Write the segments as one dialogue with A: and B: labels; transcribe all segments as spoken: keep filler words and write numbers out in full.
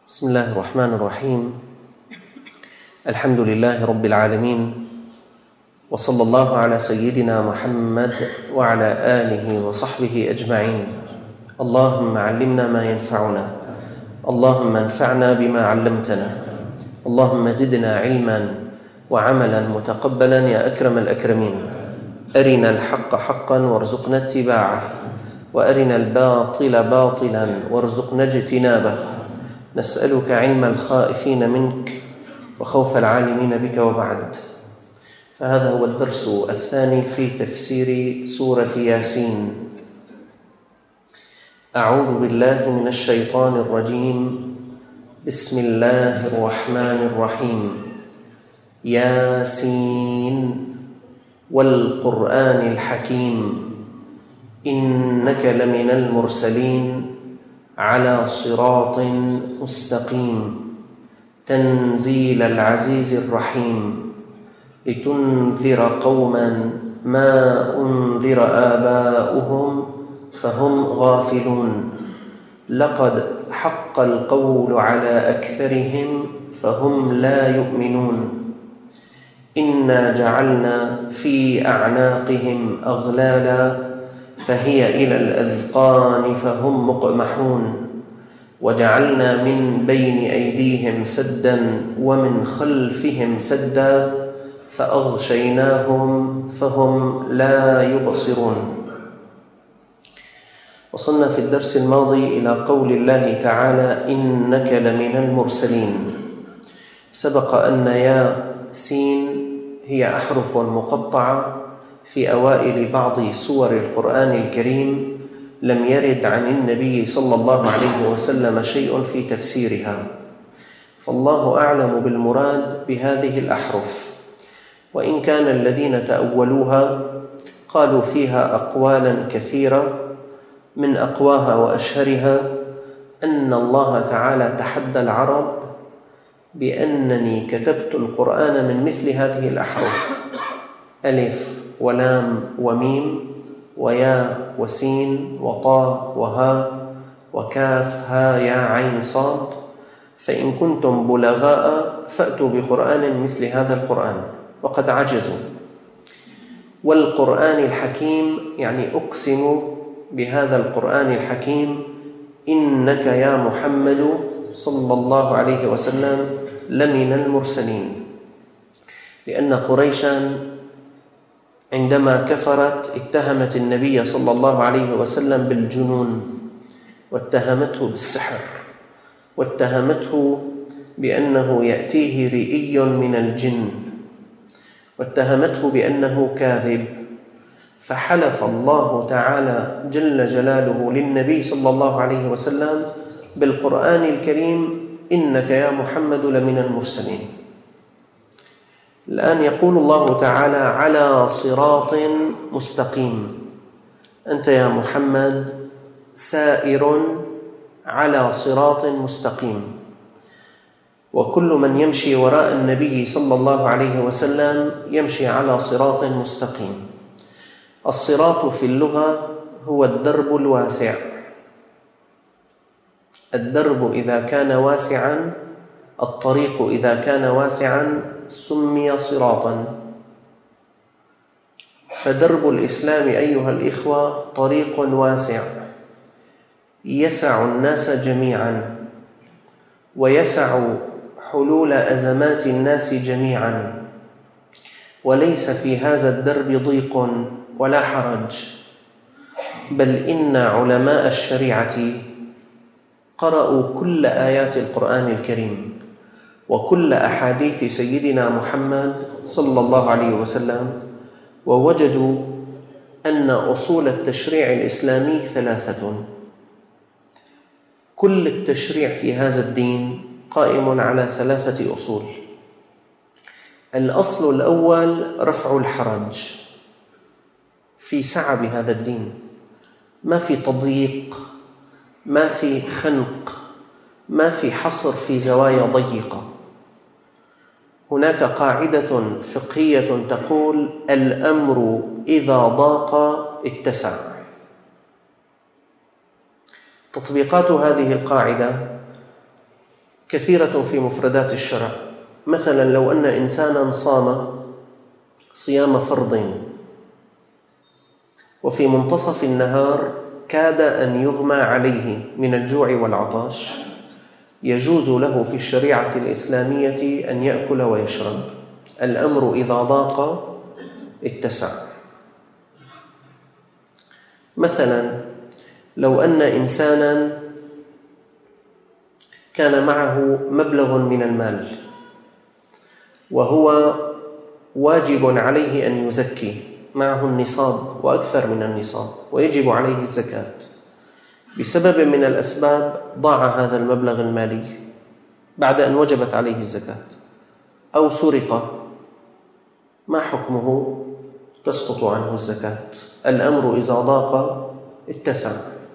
A: بسم الله الرحمن الرحيم. الحمد لله رب العالمين، وصلى الله على سيدنا محمد وعلى آله وصحبه أجمعين. اللهم علمنا ما ينفعنا، اللهم انفعنا بما علمتنا، اللهم زدنا علما وعملا متقبلا يا أكرم الأكرمين. أرنا الحق حقا وارزقنا اتباعه، وأرنا الباطل باطلا وارزقنا اجتنابه. نسألك علم الخائفين منك وخوف العالمين بك، وبعد. فهذا هو الدرس الثاني في تفسير سورة ياسين. أعوذ بالله من الشيطان الرجيم. بسم الله الرحمن الرحيم. ياسين والقرآن الحكيم إنك لمن المرسلين على صراط مستقيم تنزيل العزيز الرحيم لتنذر قوما ما أنذر آباؤهم فهم غافلون لقد حق القول على أكثرهم فهم لا يؤمنون إنا جعلنا في أعناقهم أغلالا فهي إلى الأذقان فهم مقمحون وجعلنا من بين أيديهم سدا ومن خلفهم سدا فأغشيناهم فهم لا يبصرون. وصلنا في الدرس الماضي إلى قول الله تعالى إنك لمن المرسلين. سبق أن يا سين هي أحرف مقطعة في أوائل بعض سور القرآن الكريم لم يرد عن النبي صلى الله عليه وسلم شيء في تفسيرها، فالله أعلم بالمراد بهذه الأحرف. وإن كان الذين تأولوها قالوا فيها أقوالا كثيرة، من أقواها وأشهرها أن الله تعالى تحدى العرب بأنني كتبت القرآن من مثل هذه الأحرف: ألف ولام وميم ويا وسين وطاء وهاء وكاف ها يا عين صاد، فإن كنتم بلغاء فأتوا بقرآن مثل هذا القرآن، وقد عجزوا. والقرآن الحكيم يعني أقسم بهذا القرآن الحكيم إنك يا محمد صلى الله عليه وسلم لمن المرسلين، لأن قريشا عندما كفرت اتهمت النبي صلى الله عليه وسلم بالجنون، واتهمته بالسحر، واتهمته بأنه يأتيه رئي من الجن، واتهمته بأنه كاذب. فحلف الله تعالى جل جلاله للنبي صلى الله عليه وسلم بالقرآن الكريم إنك يا محمد لمن المرسلين. الآن يقول الله تعالى على صراط مستقيم، أنت يا محمد سائر على صراط مستقيم. وكل من يمشي وراء النبي صلى الله عليه وسلم يمشي على صراط مستقيم. الصراط في اللغة هو الدرب الواسع. الدرب إذا كان واسعا، الطريق إذا كان واسعا سمي صراطا. فدرب الإسلام أيها الإخوة طريق واسع يسع الناس جميعا، ويسع حلول أزمات الناس جميعا، وليس في هذا الدرب ضيق ولا حرج، بل إن علماء الشريعة قرأوا كل آيات القرآن الكريم وكل أحاديث سيدنا محمد صلى الله عليه وسلم، ووجدوا أن أصول التشريع الإسلامي ثلاثة. كل التشريع في هذا الدين قائم على ثلاثة أصول. الأصل الأول رفع الحرج، في سعة بهذا الدين، ما في تضييق، ما في خنق، ما في حصر في زوايا ضيقة. هناك قاعدة فقهية تقول الأمر إذا ضاق اتسع. تطبيقات هذه القاعدة كثيرة في مفردات الشرع. مثلا لو أن إنسانا صام صيام فرض وفي منتصف النهار كاد أن يغمى عليه من الجوع والعطش، يجوز له في الشريعة الإسلامية أن يأكل ويشرب. الأمر إذا ضاق اتسع. مثلا لو أن إنسانا كان معه مبلغ من المال وهو واجب عليه أن يزكي، معه النصاب وأكثر من النصاب ويجب عليه الزكاة، بسبب من الأسباب ضاع هذا المبلغ المالي بعد أن وجبت عليه الزكاة أو سرق، ما حكمه؟ تسقط عنه الزكاة. الأمر إذا ضاق اتسع.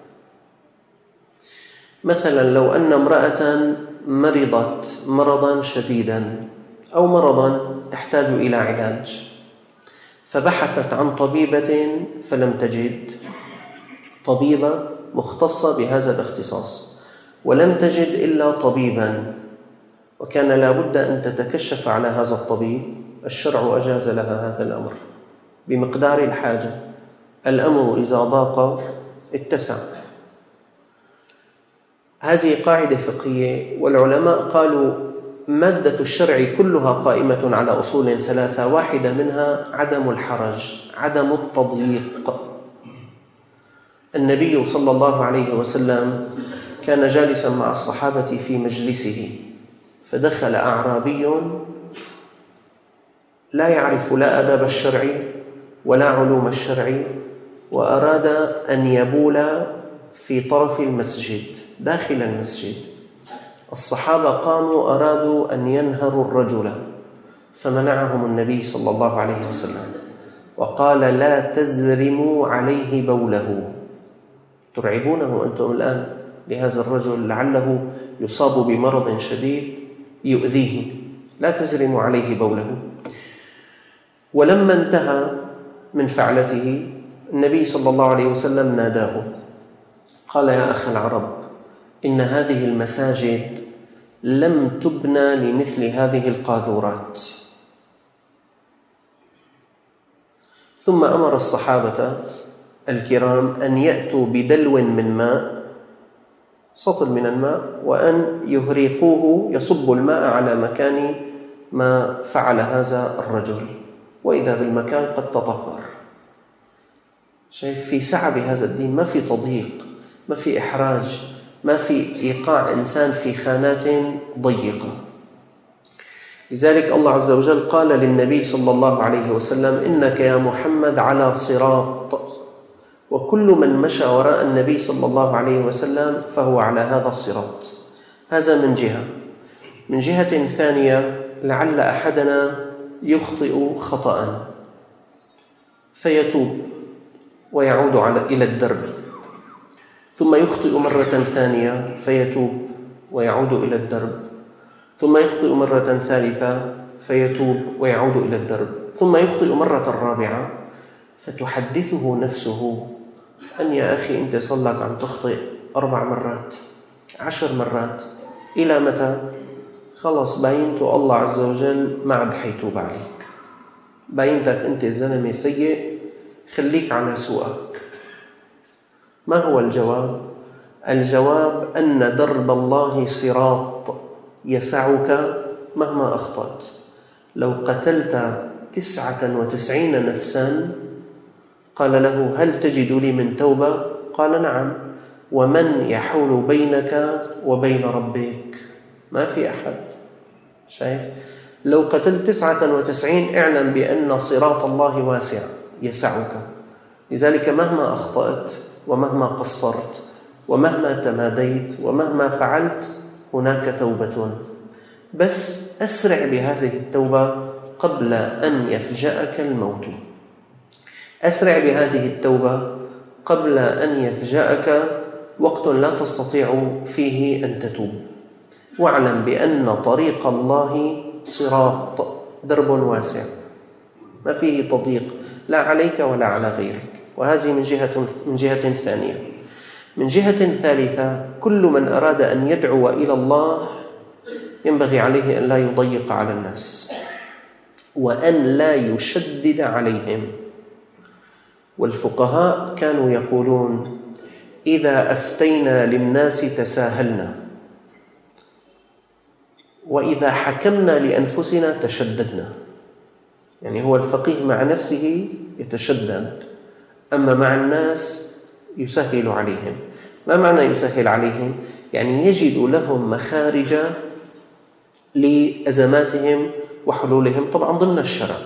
A: مثلا لو أن امرأة مرضت مرضا شديدا أو مرضا تحتاج إلى علاج، فبحثت عن طبيبة فلم تجد طبيبة مختصة بهذا الاختصاص، ولم تجد إلا طبيبا، وكان لا بد أن تتكشف على هذا الطبيب. الشرع أجاز لها هذا الأمر بمقدار الحاجة. الأمر إذا ضاق اتسع. هذه قاعدة فقهية، والعلماء قالوا مادة الشرع كلها قائمة على أصول ثلاثة، واحدة منها عدم الحرج، عدم التضييق. النبي صلى الله عليه وسلم كان جالسا مع الصحابة في مجلسه، فدخل أعرابي لا يعرف لا آداب الشرع ولا علوم الشرع، وأراد أن يبول في طرف المسجد داخل المسجد. الصحابة قاموا أرادوا أن ينهروا الرجل، فمنعهم النبي صلى الله عليه وسلم وقال: لا تزرموا عليه بوله. ترعبونه أنتم الآن لهذا الرجل لعله يصاب بمرض شديد يؤذيه، لا تزرموا عليه بوله. ولما انتهى من فعلته النبي صلى الله عليه وسلم ناداه، قال: يا أخ العرب، إن هذه المساجد لم تبنى لمثل هذه القاذورات. ثم أمر الصحابة الكرام أن يأتوا بدلو من ماء، سطل من الماء، وأن يهريقوه، يصبوا الماء على مكان ما فعل هذا الرجل، وإذا بالمكان قد تطهر. شايف في سعة بهذا الدين، ما في تضييق، ما في إحراج، ما في إيقاع إنسان في خانات ضيقة. لذلك الله عز وجل قال للنبي صلى الله عليه وسلم: إنك يا محمد على صراط. وكل من مشى وراء النبي صلى الله عليه وسلم فهو على هذا الصراط. هذا من جهة. من جهة ثانية، لعل أحدنا يخطئ خطأ فيتوب ويعود إلى الدرب، ثم يخطئ مرة ثانية فيتوب ويعود إلى الدرب، ثم يخطئ مرة ثالثة فيتوب ويعود إلى الدرب، ثم يخطئ مرة رابعة فتحدثه نفسه أن يا أخي أنت صلك عم تخطئ أربع مرات عشر مرات، إلى متى؟ خلص باينت الله عز وجل ما عاد حيتوب عليك، باينتك أنت زلمة سيء، خليك على سوءك. ما هو الجواب؟ الجواب أن درب الله صراط يسعك مهما أخطأت. لو قتلت تسعة وتسعين نفسا قال له: هل تجد لي من توبة؟ قال: نعم. ومن يحول بينك وبين ربك؟ ما في أحد. شايف؟ لو قتلت تسعة وتسعين اعلم بأن صراط الله واسع يسعك. لذلك مهما أخطأت ومهما قصرت ومهما تماديت ومهما فعلت هناك توبة، بس أسرع بهذه التوبة قبل أن يفجأك الموت. أسرع بهذه التوبة قبل أن يفجأك وقت لا تستطيع فيه أن تتوب. واعلم بأن طريق الله صراط، درب واسع ما فيه تضييق لا عليك ولا على غيرك. وهذه من جهة من جهة ثانية. من جهة ثالثة، كل من أراد أن يدعو إلى الله ينبغي عليه أن لا يضيق على الناس وأن لا يشدد عليهم. والفقهاء كانوا يقولون: إذا أفتينا للناس تساهلنا، وإذا حكمنا لأنفسنا تشددنا. يعني هو الفقيه مع نفسه يتشدد، أما مع الناس يسهل عليهم. ما معنى يسهل عليهم؟ يعني يجد لهم مخارج لأزماتهم وحلولهم، طبعا ضمن الشرع،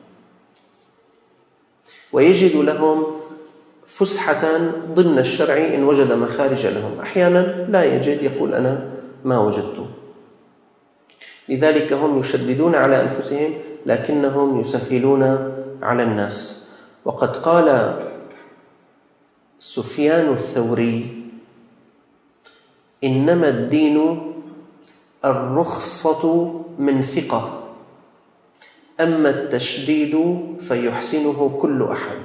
A: ويجد لهم فسحة ضمن الشرع إن وجد مخارج لهم. أحيانا لا يجد، يقول أنا ما وجدته. لذلك هم يشددون على أنفسهم لكنهم يسهلون على الناس. وقد قال سفيان الثوري: إنما الدين الرخصة من ثقة، أما التشديد فيحسنه كل أحد.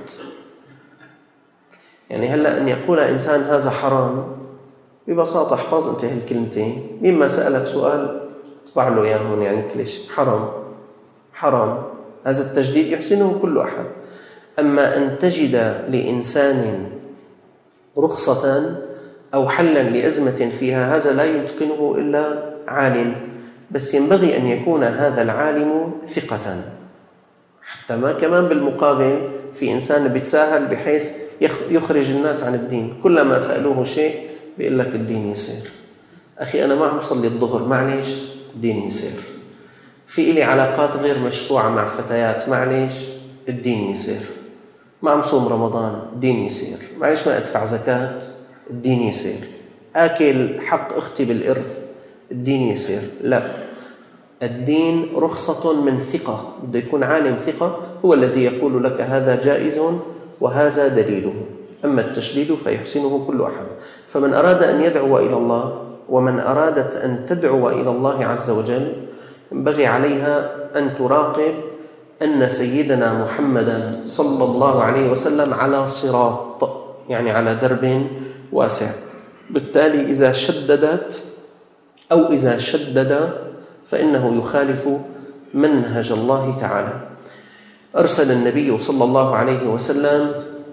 A: يعني هلأ أن يقول إنسان هذا حرام، ببساطة احفظ انت هالكلمتين، مما سألك سؤال اطبع له إياهم، يعني كليش حرام حرام، هذا التشديد يحسنه كل أحد. أما أن تجد لإنسان رخصة أو حلا لأزمة فيها، هذا لا يتقنه إلا عالم، بس ينبغي أن يكون هذا العالم ثقة. حتى ما كمان بالمقابل في إنسان بيتساهل بحيث يخرج الناس عن الدين، كلما سألوه شيء بيقول لك الدين يسير. أخي أنا ما عم صلي الظهر، معليش الدين يسير. في إلي علاقات غير مشروعة مع فتيات، معليش الدين يسير. ما عم صوم رمضان، الدين يسير. معليش ما أدفع زكاة، الدين يسير. آكل حق أختي بالإرث، الدين يسير. لا، الدين رخصة من ثقة، بده يكون عالم ثقة هو الذي يقول لك هذا جائز وهذا دليله. أما التشديد فيحسنه كل أحد. فمن أراد أن يدعو إلى الله ومن أرادت أن تدعو إلى الله عز وجل ينبغي عليها أن تراقب أن سيدنا محمدا صلى الله عليه وسلم على صراط، يعني على درب واسع. بالتالي إذا شددت أو إذا شدد فإنه يخالف منهج الله تعالى. أرسل النبي صلى الله عليه وسلم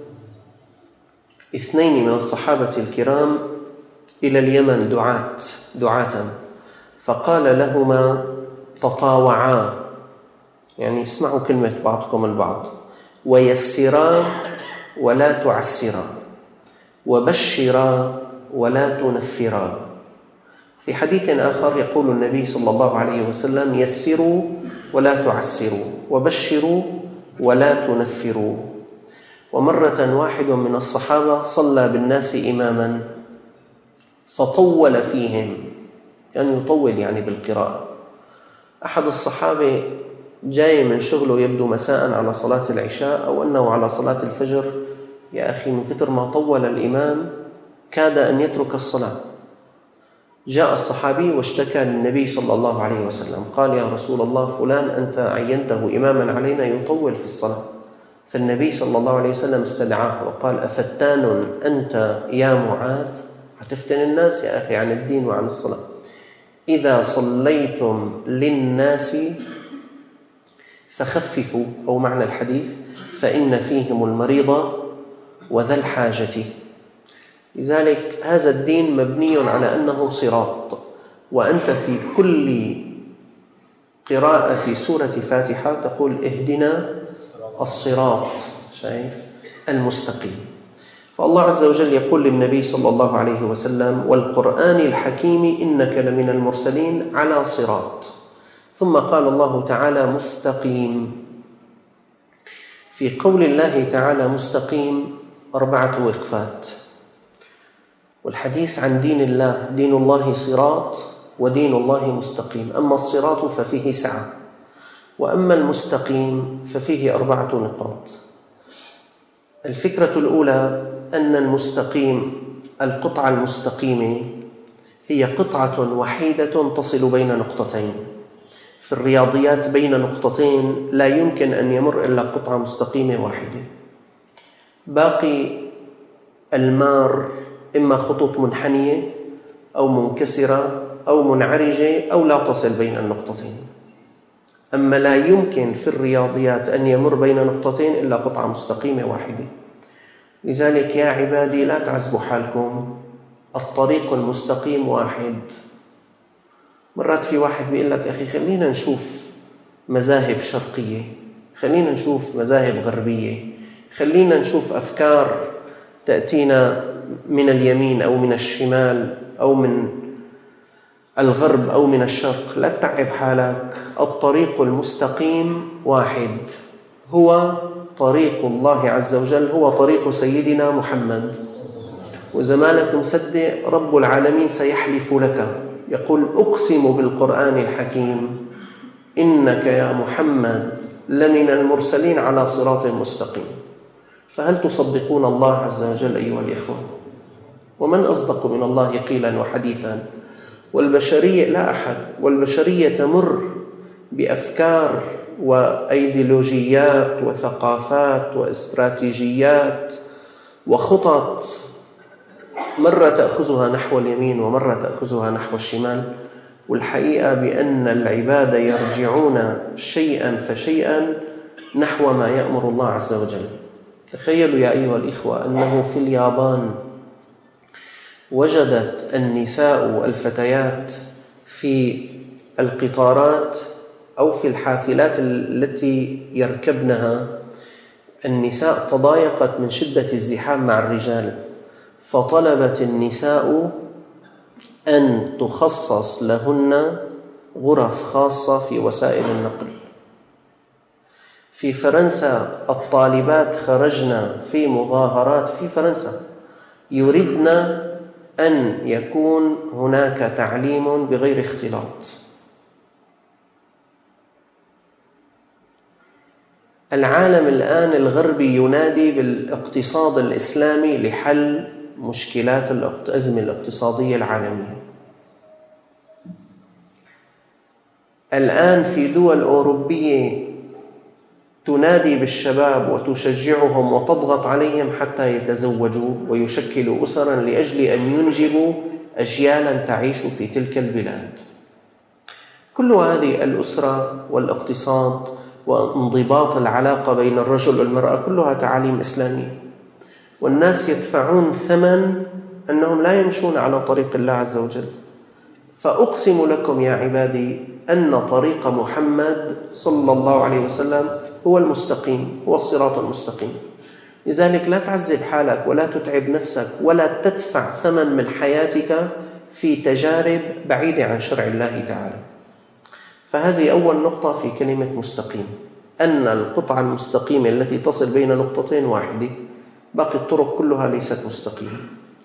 A: اثنين من الصحابة الكرام إلى اليمن دعاة دعاة فقال لهما: تطاوعا، يعني اسمعوا كلمة بعضكم البعض، ويسرا ولا تعسرا، وبشرا ولا تنفرا. في حديث آخر يقول النبي صلى الله عليه وسلم: يسروا ولا تعسروا، وبشروا ولا تنفروا. ومرة واحد من الصحابة صلى بالناس إماما فطول فيهم، كان يعني يطول يعني بالقراءة. أحد الصحابة جاي من شغله يبدو مساء على صلاة العشاء أو أنه على صلاة الفجر، يا أخي من كثر ما طول الإمام كاد أن يترك الصلاة. جاء الصحابي واشتكى للنبي صلى الله عليه وسلم، قال: يا رسول الله، فلان أنت عينته إماما علينا يطول في الصلاة. فالنبي صلى الله عليه وسلم استدعاه وقال: أفتان أنت يا معاذ؟ هتفتن الناس يا أخي عن الدين وعن الصلاة. إذا صليتم للناس فخففوا، أو معنى الحديث: فإن فيهم المريض وذا الحاجة. لذلك هذا الدين مبني على أنه صراط، وأنت في كل قراءة سورة فاتحة تقول: اهدنا الصراط، شايف، المستقيم. فالله عز وجل يقول للنبي صلى الله عليه وسلم: والقرآن الحكيم إنك لمن المرسلين على صراط. ثم قال الله تعالى: مستقيم. في قول الله تعالى مستقيم أربعة وقفات. والحديث عن دين الله: دين الله صراط ودين الله مستقيم. أما الصراط ففيه سعة، وأما المستقيم ففيه أربعة نقاط. الفكرة الأولى أن المستقيم، القطعة المستقيمة هي قطعة وحيدة تصل بين نقطتين. في الرياضيات بين نقطتين لا يمكن أن يمر إلا قطعة مستقيمة واحدة. باقي المار إما خطوط منحنية أو منكسرة أو منعرجة أو لا تصل بين النقطتين. أما لا يمكن في الرياضيات أن يمر بين نقطتين إلا قطعة مستقيمة واحدة. لذلك يا عبادي لا تعزبوا حالكم، الطريق المستقيم واحد. مرات في واحد بيقول لك أخي خلينا نشوف مذاهب شرقية، خلينا نشوف مذاهب غربية، خلينا نشوف أفكار تأتينا من اليمين أو من الشمال أو من الغرب أو من الشرق. لا تتعب حالك، الطريق المستقيم واحد، هو طريق الله عز وجل، هو طريق سيدنا محمد. وإذا ما لك مصدق رب العالمين سيحلف لك، يقول أقسم بالقرآن الحكيم إنك يا محمد لمن المرسلين على صراط مستقيم. فهل تصدقون الله عز وجل أيها الإخوة؟ ومن أصدق من الله قيلا وحديثا؟ والبشرية لا أحد، والبشرية تمر بأفكار وأيديولوجيات وثقافات واستراتيجيات وخطط، مرة تأخذها نحو اليمين ومرة تأخذها نحو الشمال. والحقيقة بأن العباد يرجعون شيئا فشيئا نحو ما يأمر الله عز وجل. تخيلوا يا أيها الإخوة أنه في اليابان وجدت النساء الفتيات في القطارات أو في الحافلات التي يركبنها، النساء تضايقت من شدة الزحام مع الرجال، فطلبت النساء أن تخصص لهن غرف خاصة في وسائل النقل. في فرنسا الطالبات خرجن في مظاهرات في فرنسا يريدن أن يكون هناك تعليم بغير اختلاط. العالم الآن الغربي ينادي بالاقتصاد الإسلامي لحل مشكلات الأزمة الاقتصادية العالمية. الآن في دول أوروبية تنادي بالشباب وتشجعهم وتضغط عليهم حتى يتزوجوا ويشكلوا أسرا لأجل أن ينجبوا أجيالا تعيش في تلك البلاد. كل هذه الأسرة والاقتصاد وانضباط العلاقة بين الرجل والمرأة كلها تعاليم إسلامية، والناس يدفعون ثمن أنهم لا يمشون على طريق الله عز وجل. فأقسم لكم يا عبادي أن طريق محمد صلى الله عليه وسلم هو المستقيم، هو الصراط المستقيم. لذلك لا تعذب حالك ولا تتعب نفسك ولا تدفع ثمن من حياتك في تجارب بعيدة عن شرع الله تعالى. فهذه أول نقطة في كلمة مستقيم، أن القطعة المستقيمة التي تصل بين نقطتين واحدة، باقي الطرق كلها ليست مستقيمة.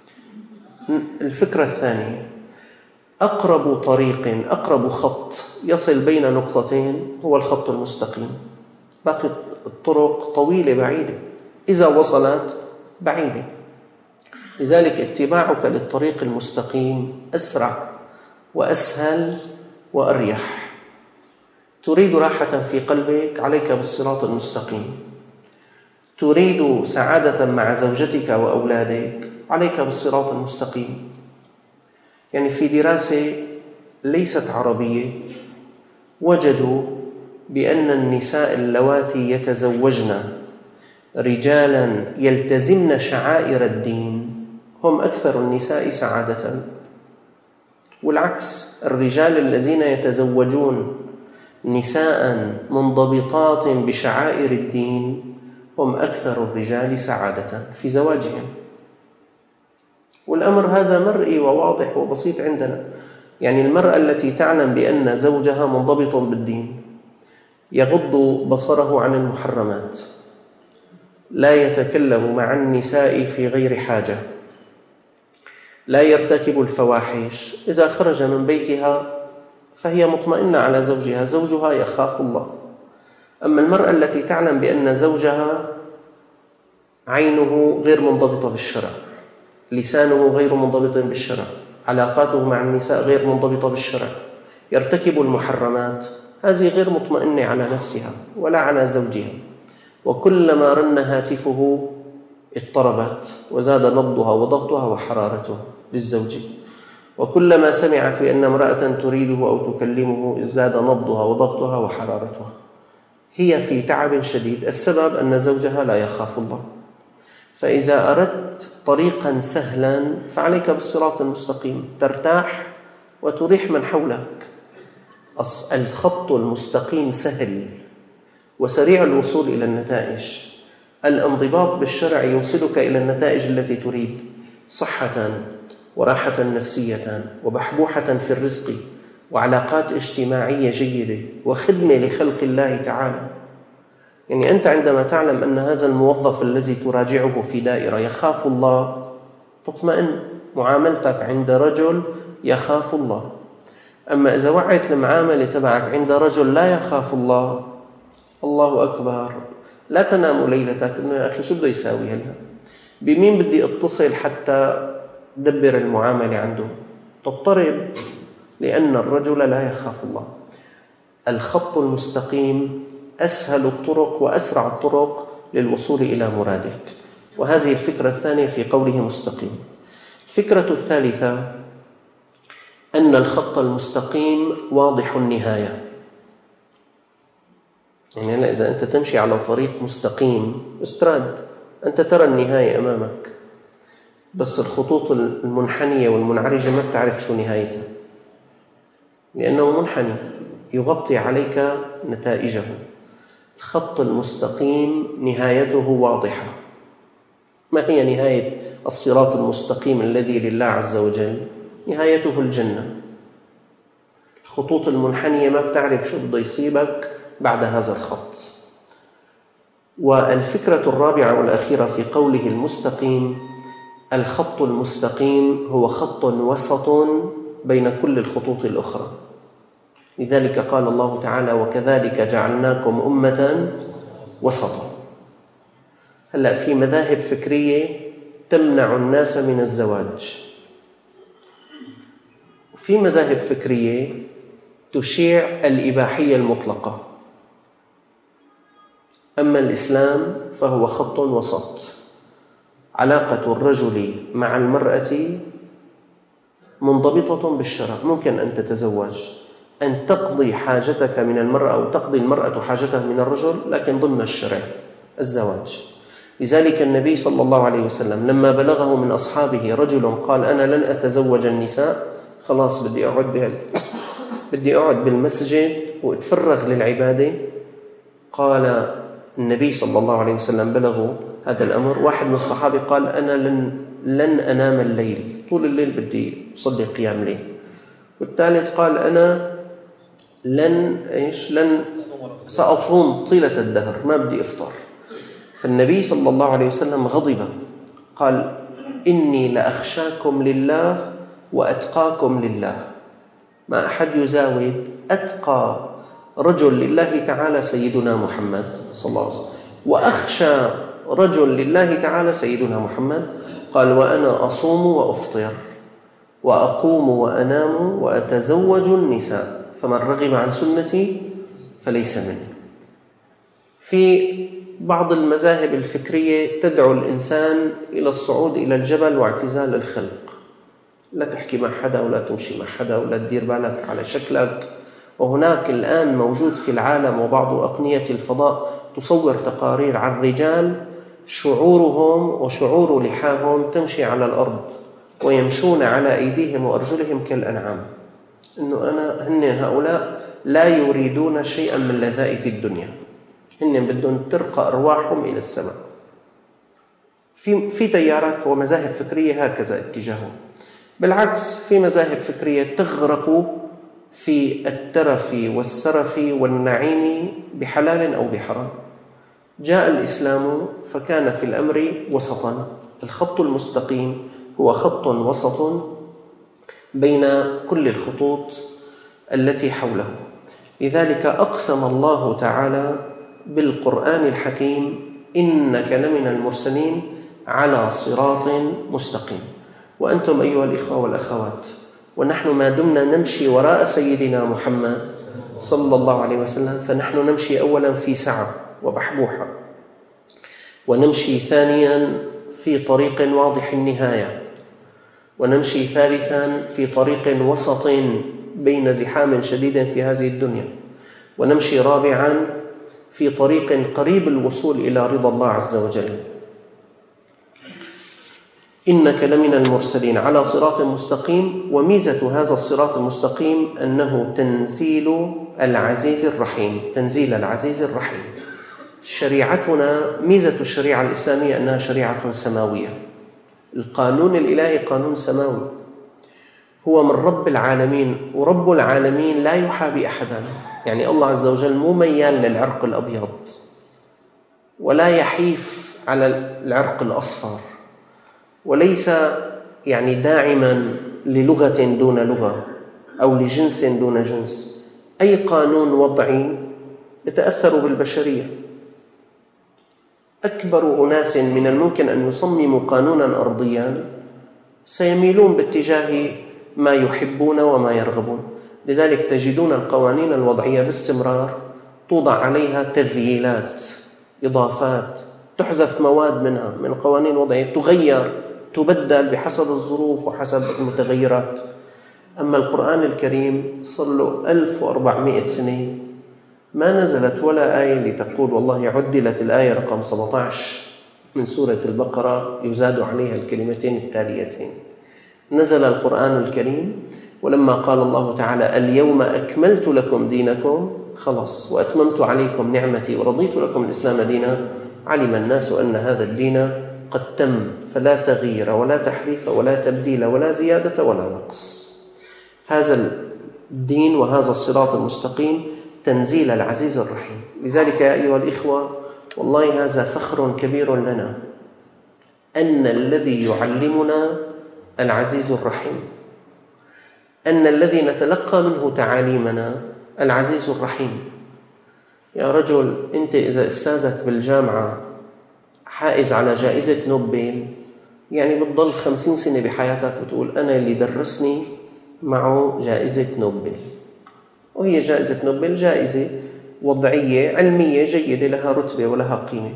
A: الفكرة الثانية، أقرب طريق أقرب خط يصل بين نقطتين هو الخط المستقيم. باقي الطرق طويلة بعيدة، إذا وصلت بعيدة. لذلك اتباعك للطريق المستقيم أسرع وأسهل وأريح. تريد راحة في قلبك، عليك بالصراط المستقيم. تريد سعادة مع زوجتك وأولادك، عليك بالصراط المستقيم. يعني في دراسة ليست عربية وجدوا بأن النساء اللواتي يتزوجن رجالا يلتزمن شعائر الدين هم أكثر النساء سعادة، والعكس، الرجال الذين يتزوجون نساء منضبطات بشعائر الدين هم أكثر الرجال سعادة في زواجهم. والأمر هذا مرئي وواضح وبسيط عندنا. يعني المرأة التي تعلم بأن زوجها منضبط بالدين يغض بصره عن المحرمات، لا يتكلم مع النساء في غير حاجة، لا يرتكب الفواحش، إذا خرج من بيتها فهي مطمئنة على زوجها، زوجها يخاف الله. أما المرأة التي تعلم بأن زوجها عينه غير منضبطة بالشرع، لسانه غير منضبط بالشرع، علاقاته مع النساء غير منضبطة بالشرع، يرتكب المحرمات، هذه غير مطمئنة على نفسها ولا على زوجها، وكلما رن هاتفه اضطربت وزاد نبضها وضغطها وحرارته للزوج. وكلما سمعت بأن امرأة تريده أو تكلمه ازداد نبضها وضغطها وحرارتها. هي في تعب شديد، السبب أن زوجها لا يخاف الله. فإذا أردت طريقا سهلا فعليك بالصراط المستقيم، ترتاح وتريح من حولك. الخط المستقيم سهل وسريع الوصول إلى النتائج. الانضباط بالشرع يوصلك إلى النتائج التي تريد، صحة وراحة نفسية وبحبوحة في الرزق وعلاقات اجتماعية جيدة وخدمة لخلق الله تعالى. يعني أنت عندما تعلم أن هذا الموظف الذي تراجعه في دائرة يخاف الله تطمئن، معاملتك عند رجل يخاف الله. أما إذا وعيت المعاملة تبعك عند رجل لا يخاف الله، الله أكبر، لا تنام ليلتك إنه يا أخي شو بده يساوي هلا، بمين بدي اتصل حتى دبر المعاملة عنده، تضطرب لأن الرجل لا يخاف الله. الخط المستقيم أسهل الطرق وأسرع الطرق للوصول إلى مرادك. وهذه الفكرة الثانية في قوله مستقيم. الفكرة الثالثة أن الخط المستقيم واضح النهاية. يعني إذا أنت تمشي على طريق مستقيم استراد، أنت ترى النهاية أمامك، بس الخطوط المنحنية والمنعرجة ما بتعرف شو نهايتها، لأنه منحني يغطي عليك نتائجه. الخط المستقيم نهايته واضحة. ما هي نهاية الصراط المستقيم الذي لله عز وجل؟ نهايته الجنة. الخطوط المنحنية ما بتعرف شو بده يصيبك بعد هذا الخط. والفكرة الرابعة والأخيرة في قوله المستقيم، الخط المستقيم هو خط وسط بين كل الخطوط الأخرى. لذلك قال الله تعالى: وكذلك جعلناكم أمة وسطا. هلأ في مذاهب فكرية تمنع الناس من الزواج، وفي مذاهب فكرية تشيع الإباحية المطلقة. أما الإسلام فهو خط وسط. علاقة الرجل مع المرأة منضبطة بالشرع، ممكن أن تتزوج، أن تقضي حاجتك من المرأة أو تقضي المرأة حاجتها من الرجل، لكن ضمن الشرع الزواج. لذلك النبي صلى الله عليه وسلم لما بلغه من أصحابه رجل قال: أنا لن أتزوج النساء، خلاص بدي أقعد بهال... بدي أقعد بالمسجد وأتفرغ للعبادة. قال النبي صلى الله عليه وسلم بلغه هذا الأمر، واحد من الصحابة قال: أنا لن, لن أنام الليل، طول الليل بدي أصلي قيام ليل. والثالث قال: أنا لن إيش لن سأصوم طيلة الدهر، ما بدي أفطر. فالنبي صلى الله عليه وسلم غضب، قال: إني لأخشاكم لله وأتقاكم لله. ما أحد يزاود أتقى رجل لله تعالى سيدنا محمد صلى الله عليه وسلم، وأخشى رجل لله تعالى سيدنا محمد. قال: وأنا أصوم وأفطر وأقوم وأنام وأتزوج النساء، فمن رغب عن سنتي فليس مني. في بعض المذاهب الفكرية تدعو الإنسان إلى الصعود إلى الجبل واعتزال الخلق، لا تحكي مع حدا ولا تمشي مع حدا ولا تدير بالك على شكلك. وهناك الآن موجود في العالم وبعض أقنية الفضاء تصور تقارير عن رجال شعورهم وشعور لحاهم تمشي على الأرض ويمشون على أيديهم وأرجلهم كالأنعام. إنه أنا هن هؤلاء لا يريدون شيئا من لذائذ الدنيا، هن بدهم ترقى أرواحهم إلى السماء. في في تيارات ومذاهب فكرية هكذا اتجاههم. بالعكس في مذاهب فكرية تغرق في الترف والسرف والنعيم بحلال أو بحرام. جاء الإسلام فكان في الأمر وسطا. الخط المستقيم هو خط وسط بين كل الخطوط التي حوله. لذلك أقسم الله تعالى بالقرآن الحكيم: إنك لمن المرسلين على صراط مستقيم. وأنتم أيها الإخوة والأخوات، ونحن ما دمنا نمشي وراء سيدنا محمد صلى الله عليه وسلم فنحن نمشي أولا في سعة وبحبوحة، ونمشي ثانيا في طريق واضح النهاية، ونمشي ثالثا في طريق وسط بين زحام شديد في هذه الدنيا، ونمشي رابعا في طريق قريب الوصول إلى رضا الله عز وجل. إنك لمن المرسلين على صراط مستقيم. وميزة هذا الصراط المستقيم أنه تنزيل العزيز الرحيم، تنزيل العزيز الرحيم. شريعتنا، ميزة الشريعة الإسلامية أنها شريعة سماوية. القانون الإلهي قانون سماوي، هو من رب العالمين، ورب العالمين لا يحابي أحدا. يعني الله عز وجل مو ميال للعرق الأبيض ولا يحيف على العرق الأصفر، وليس يعني داعما للغة دون لغة أو لجنس دون جنس. أي قانون وضعي يتأثر بالبشرية. أكبر أناس من الممكن أن يصمموا قانونا أرضيا سيميلون باتجاه ما يحبون وما يرغبون. لذلك تجدون القوانين الوضعية باستمرار توضع عليها تذييلات، إضافات، تحذف مواد منها من قوانين وضعية، تغير، تبدل بحسب الظروف وحسب المتغيرات. أما القرآن الكريم صار له ألف وأربعمائة سنة ما نزلت ولا آية لتقول والله عدلت الآية رقم سبعة عشر من سورة البقرة يزاد عليها الكلمتين التاليتين. نزل القرآن الكريم ولما قال الله تعالى اليوم أكملت لكم دينكم، خلاص، وأتممت عليكم نعمتي ورضيت لكم الإسلام دينا، علم الناس أن هذا الدين قد تم، فلا تغيير ولا تحريف ولا تبديل ولا زيادة ولا نقص. هذا الدين وهذا الصراط المستقيم تنزيل العزيز الرحيم. لذلك يا أيها الإخوة، والله هذا فخر كبير لنا أن الذي يعلمنا العزيز الرحيم، أن الذي نتلقى منه تعاليمنا العزيز الرحيم. يا رجل، أنت إذا أستاذك بالجامعة حائز على جائزة نوبل، يعني بتضل خمسين سنة بحياتك بتقول أنا اللي درسني معه جائزة نوبل. وهي جائزة نوبل جائزة وضعية علمية جيدة لها رتبة ولها قيمة.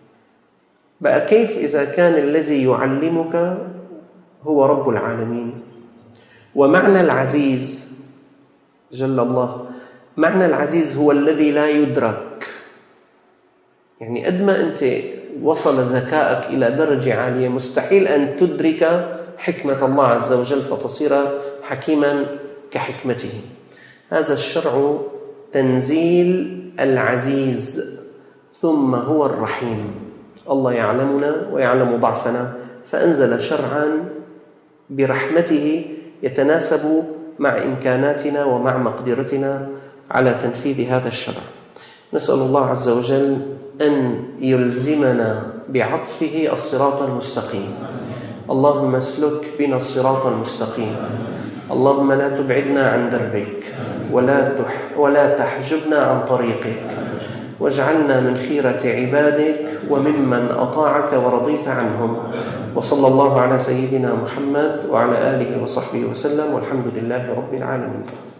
A: بقى كيف إذا كان الذي يعلمك هو رب العالمين؟ ومعنى العزيز جل الله، معنى العزيز هو الذي لا يدرك. يعني قد ما أنت وصل ذكائك إلى درجة عالية مستحيل أن تدرك حكمة الله عز وجل فتصير حكيما كحكمته. هذا الشرع تنزيل العزيز ثم هو الرحيم. الله يعلمنا ويعلم ضعفنا فأنزل شرعا برحمته يتناسب مع إمكاناتنا ومع مقدرتنا على تنفيذ هذا الشرع. نسأل الله عز وجل أن يلزمنا بعطفه الصراط المستقيم. اللهم اسلك بنا الصراط المستقيم. اللهم لا تبعدنا عن دربك ولا تح ولا تحجبنا عن طريقك، واجعلنا من خيرة عبادك وممن أطاعك ورضيت عنهم. وصلى الله على سيدنا محمد وعلى آله وصحبه وسلم، والحمد لله رب العالمين.